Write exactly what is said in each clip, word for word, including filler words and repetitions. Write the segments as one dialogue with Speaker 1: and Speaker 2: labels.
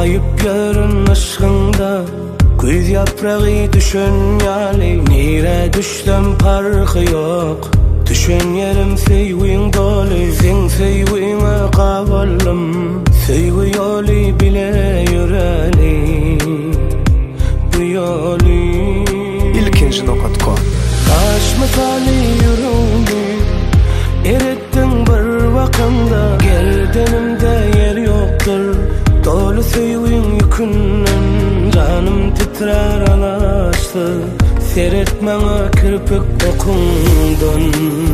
Speaker 1: Ayıp yarın aşkında Güz yaprağı düşen yali Nire düştem parkı yok Düşen yerim seyvin dolu Sen seyvine kavalım Seyvi yolu bile yüreli Bu yolu
Speaker 2: İlkinci nokta.
Speaker 1: Taş misali yürüdü Erettin bir vakanda Gerdenimde yer yoktur Dolu seyvin yükünden Canım titrer alaştı Seyretmene kirpik dokundun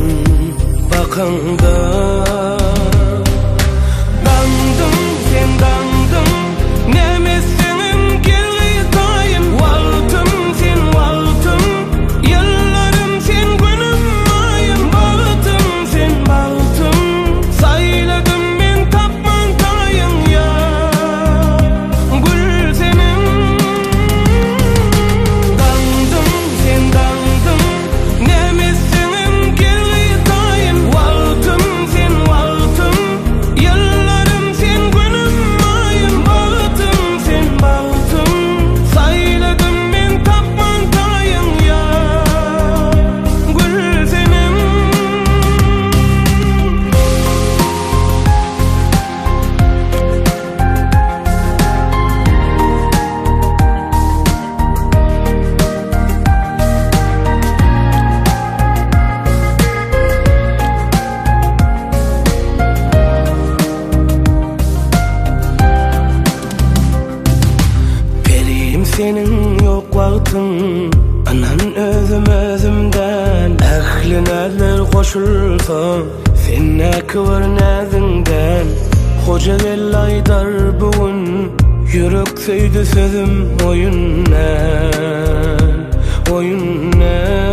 Speaker 1: Bakanda Dandım sen dandım Nemesinim geri dayım Valtım sen valtım Yıllarım sen günüm ayım Baltım sen baltım Sayladım ben tapman tayım ya Gül senin Dandım sen dandım Nemesinim geri dayım Valtım sen valtım Yıllarım sen günüm ayım Baltım sen baltım Sayladım ben tapman tayım ya Gül senin Periyim senin yok vaktin Anan özüm özümden Ehli nazar koşulsa Sen ne kıvır nazinden Hoca gel aydar bugün Yürek söydü sözüm oyundan Oyundan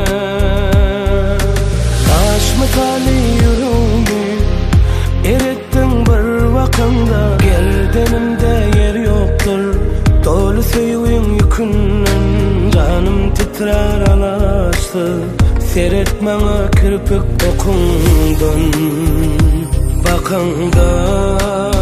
Speaker 1: Taş misali yürüdü Erettin bir vakanda Gerdenimde yer yoktur Dolu seyvin yükünden Canım titrer alaştı Seyretmene kirpik dokundun Bakanda